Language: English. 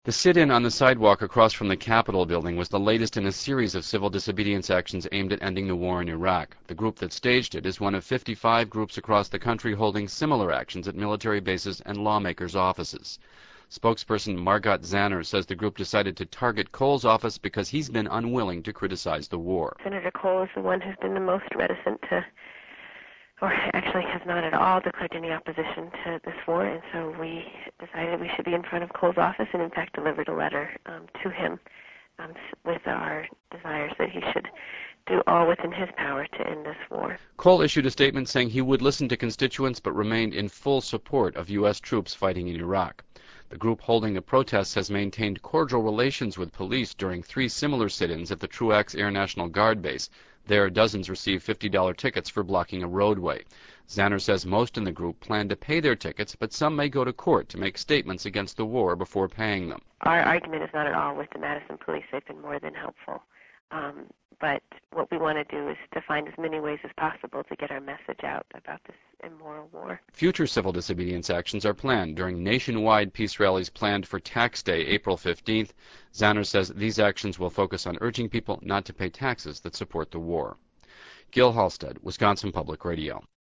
The sit-in on the sidewalk across from the Capitol building was the latest in a series of civil disobedience actions aimed at ending the war in Iraq. The group that staged it is one of 55 groups across the country holding similar actions at military bases and lawmakers' offices. Spokesperson Margot Zanner says the group decided to target Cole's office because he's been unwilling to criticize the war. Senator Cole is the one who's been the most reticent to, or actually has not at all declared any opposition to this war, and so we decided we should be in front of Cole's office and in fact delivered a letter to him with our desires that he should do all within his power to end this war. Cole issued a statement saying he would listen to constituents but remained in full support of U.S. troops fighting in Iraq. The group holding the protests has maintained cordial relations with police during 3 similar sit-ins at the Truax Air National Guard base. There, dozens received $50 tickets for blocking a roadway. Zanner says most in the group plan to pay their tickets, but some may go to court to make statements against the war before paying them. Our argument is not at all with the Madison police. They've been more than helpful. But what we want to do is to find as many ways as possible to get our message out about this immoral war. Future civil disobedience actions are planned during nationwide peace rallies planned for Tax Day, April 15th. Zanner says these actions will focus on urging people not to pay taxes that support the war. Gil Halstead, Wisconsin Public Radio.